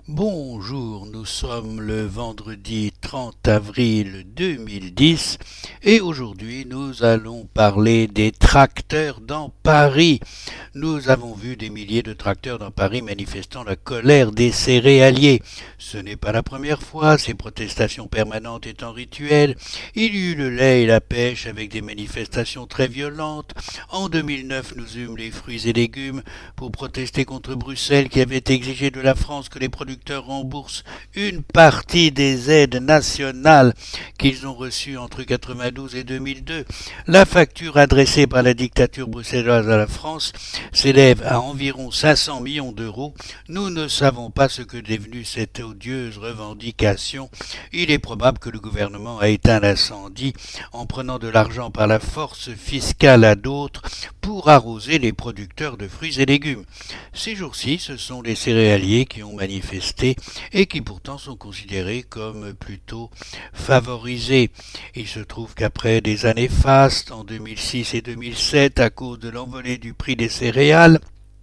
Bonjour, nous sommes le vendredi 30 avril 2010 et aujourd'hui nous allons parler des tracteurs dans Paris. Nous avons vu des milliers de tracteurs dans Paris manifestant la colère des céréaliers. Ce n'est pas la première fois, ces protestations permanentes étant rituelles. Il y eut le lait et la pêche avec des manifestations très violentes. En 2009, nous eûmes les fruits et légumes pour protester contre Bruxelles qui avait exigé de la France que les producteurs remboursent une partie des aides nationales qu'ils ont reçues entre 1992 et 2002. La facture adressée par la dictature bruxelloise à la France s'élève à environ 500 millions d'euros. Nous ne savons pas ce que est devenu cette odieuse revendication. Il est probable que le gouvernement a éteint l'incendie en prenant de l'argent par la force fiscale à d'autres pour arroser les producteurs de fruits et légumes. Ces jours-ci, ce sont les céréaliers qui ont manifesté et qui pourtant sont considérés comme plutôt favorisés. Il se trouve qu'après des années fastes, en 2006 et 2007, à cause de l'envolée du prix des céréales,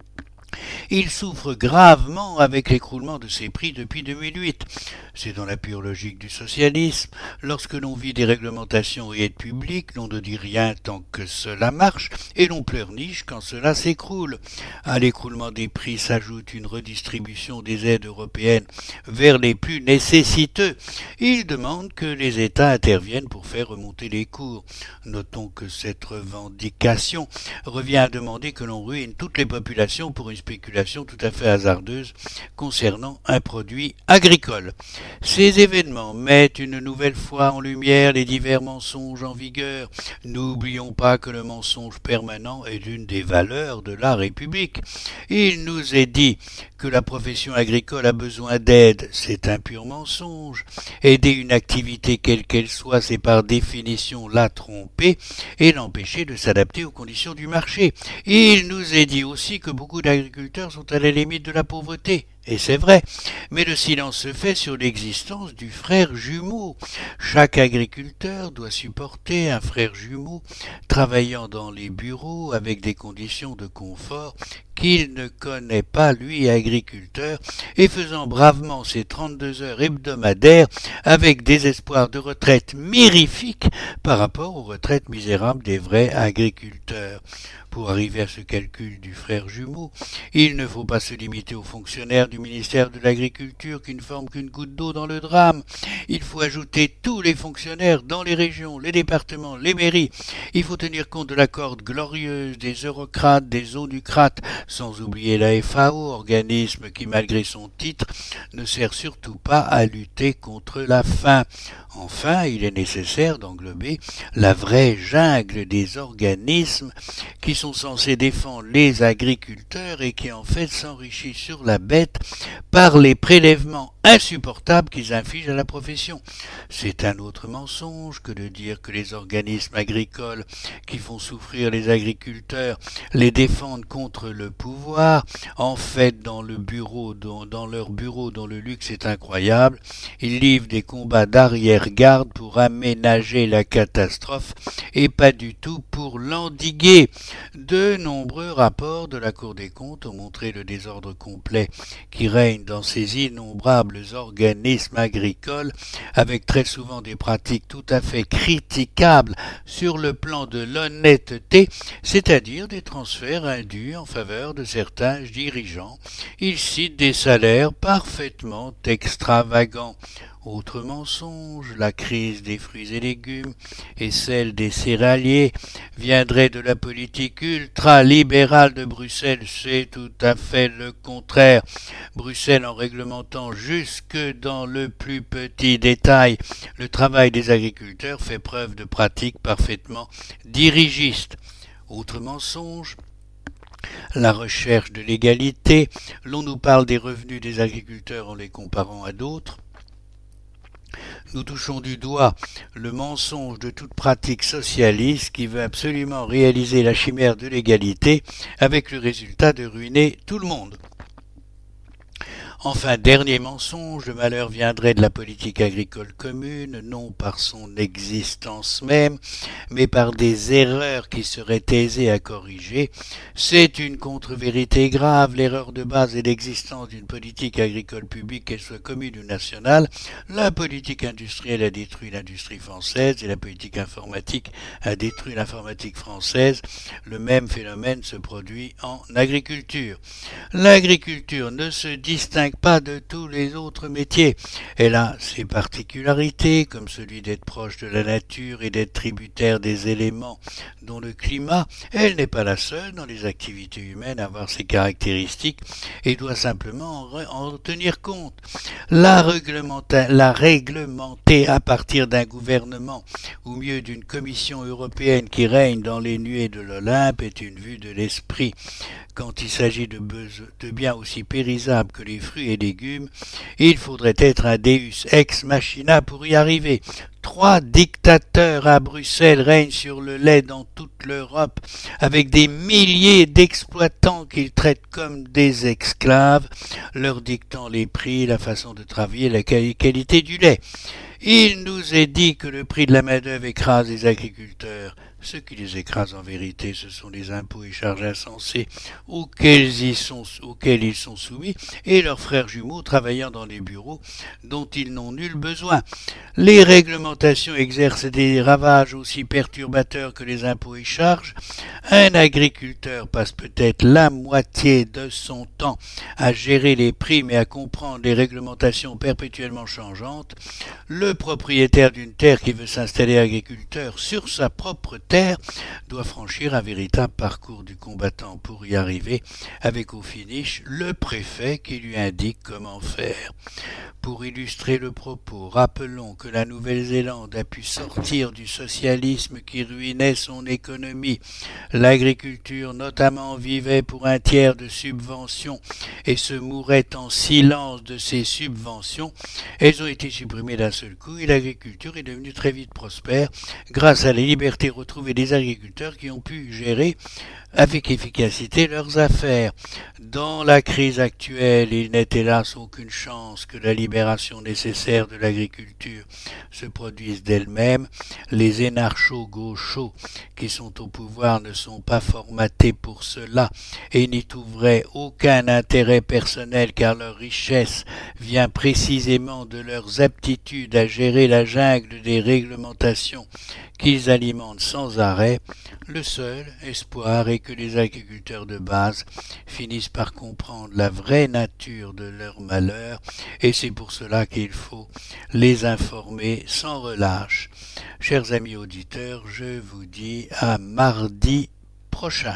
il souffre gravement avec l'écroulement de ses prix depuis 2008. C'est dans la pure logique du socialisme. Lorsque l'on vit des réglementations et aides publiques, l'on ne dit rien tant que cela marche et l'on pleurniche quand cela s'écroule. À l'écroulement des prix s'ajoute une redistribution des aides européennes vers les plus nécessiteux. Il demande que les États interviennent pour faire remonter les cours. Notons que cette revendication revient à demander que l'on ruine toutes les populations pour une spéculation tout à fait hasardeuse concernant un produit agricole. Ces événements mettent une nouvelle fois en lumière les divers mensonges en vigueur. N'oublions pas que le mensonge permanent est l'une des valeurs de la République. Il nous est dit que la profession agricole a besoin d'aide, c'est un pur mensonge. Aider une activité quelle qu'elle soit, c'est par définition la tromper et l'empêcher de s'adapter aux conditions du marché. Il nous est dit aussi que beaucoup d'agriculteurs sont à la limite de la pauvreté. Et c'est vrai, mais le silence se fait sur l'existence du frère jumeau. Chaque agriculteur doit supporter un frère jumeau travaillant dans les bureaux avec des conditions de confort qu'il ne connaît pas, lui, agriculteur, et faisant bravement ses 32 heures hebdomadaires avec des espoirs de retraite mirifiques par rapport aux retraites misérables des vrais agriculteurs. Pour arriver à ce calcul du frère jumeau, il ne faut pas se limiter aux fonctionnaires du ministère de l'Agriculture qui ne forment qu'une goutte d'eau dans le drame. Il faut ajouter tous les fonctionnaires dans les régions, les départements, les mairies. Il faut tenir compte de la corde glorieuse des eurocrates, des onucrates, sans oublier la FAO, organisme qui, malgré son titre, ne sert surtout pas à lutter contre la faim. Enfin, il est nécessaire d'englober la vraie jungle des organismes qui sont censés défendre les agriculteurs et qui en fait s'enrichissent sur la bête par les prélèvements insupportables qu'ils infligent à la profession. C'est un autre mensonge que de dire que les organismes agricoles qui font souffrir les agriculteurs les défendent contre le pouvoir. En fait, dans leur bureau dont le luxe est incroyable, ils livrent des combats d'arrière-garde pour aménager la catastrophe et pas du tout pour l'endiguer. De nombreux rapports de la Cour des comptes ont montré le désordre complet qui règne dans ces innombrables organismes agricoles, avec très souvent des pratiques tout à fait critiquables sur le plan de l'honnêteté, c'est-à-dire des transferts indus en faveur de certains dirigeants. Ils citent des salaires parfaitement extravagants. Autre mensonge, la crise des fruits et légumes et celle des céréaliers viendrait de la politique ultra-libérale de Bruxelles. C'est tout à fait le contraire. Bruxelles, en réglementant jusque dans le plus petit détail le travail des agriculteurs, fait preuve de pratiques parfaitement dirigistes. Autre mensonge, la recherche de l'égalité. L'on nous parle des revenus des agriculteurs en les comparant à d'autres. Nous touchons du doigt le mensonge de toute pratique socialiste qui veut absolument réaliser la chimère de l'égalité avec le résultat de ruiner tout le monde. Enfin, dernier mensonge, le malheur viendrait de la politique agricole commune, non par son existence même, mais par des erreurs qui seraient aisées à corriger. C'est une contre-vérité grave, l'erreur de base est l'existence d'une politique agricole publique, qu'elle soit commune ou nationale. La politique industrielle a détruit l'industrie française et la politique informatique a détruit l'informatique française. Le même phénomène se produit en agriculture. L'agriculture ne se distingue pas de tous les autres métiers. Elle a ses particularités, comme celui d'être proche de la nature et d'être tributaire des éléments dont le climat. Elle n'est pas la seule dans les activités humaines à avoir ces caractéristiques et doit simplement en tenir compte. La réglementer à partir d'un gouvernement, ou mieux d'une commission européenne qui règne dans les nuées de l'Olympe, est une vue de l'esprit. Quand il s'agit de biens aussi périssables que les fruits et légumes, il faudrait être un deus ex machina pour y arriver. 3 dictateurs à Bruxelles règnent sur le lait dans toute l'Europe, avec des milliers d'exploitants qu'ils traitent comme des esclaves, leur dictant les prix, la façon de travailler, la qualité du lait. Il nous est dit que le prix de la main-d'œuvre écrase les agriculteurs. Ce qui les écrase en vérité, ce sont les impôts et charges insensés auxquels ils sont soumis et leurs frères jumeaux travaillant dans les bureaux dont ils n'ont nul besoin. Les réglementations exercent des ravages aussi perturbateurs que les impôts et charges. Un agriculteur passe peut-être la moitié de son temps à gérer les primes et à comprendre les réglementations perpétuellement changeantes. Le propriétaire d'une terre qui veut s'installer agriculteur sur sa propre terre doit franchir un véritable parcours du combattant pour y arriver, avec au finish le préfet qui lui indique comment faire. Pour illustrer le propos, rappelons que la Nouvelle-Zélande a pu sortir du socialisme qui ruinait son économie. L'agriculture notamment vivait pour un tiers de subventions et se mourait en silence de ces subventions. Elles ont été supprimées d'un seul coup et l'agriculture est devenue très vite prospère grâce à la liberté retrouvée des agriculteurs qui ont pu gérer avec efficacité leurs affaires. Dans la crise actuelle, il n'est hélas aucune chance que la libération nécessaire de l'agriculture se produise d'elle-même. Les énarchos gauchos qui sont au pouvoir ne sont pas formatés pour cela et n'y trouveraient aucun intérêt personnel car leur richesse vient précisément de leurs aptitudes à gérer la jungle des réglementations qu'ils alimentent sans arrêt. Le seul espoir est que les agriculteurs de base finissent par comprendre la vraie nature de leur malheur et c'est pour cela qu'il faut les informer sans relâche. Chers amis auditeurs, je vous dis à mardi prochain.